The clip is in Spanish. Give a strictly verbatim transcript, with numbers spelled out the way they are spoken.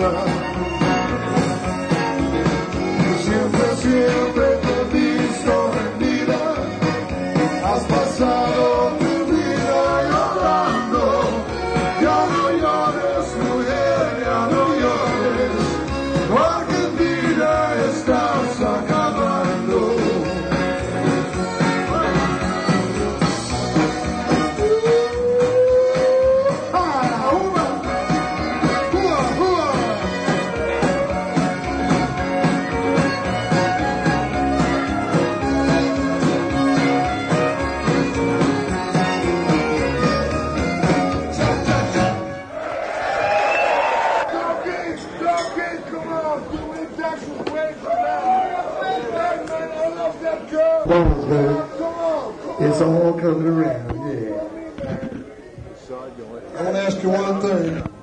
vida. Siempre, siempre te he visto rendida. Has pasado tu vida llorando. Ya no llores, mujer, ya no llores, porque en vida estás acabando. It's all coming around, yeah. I want to ask you one thing.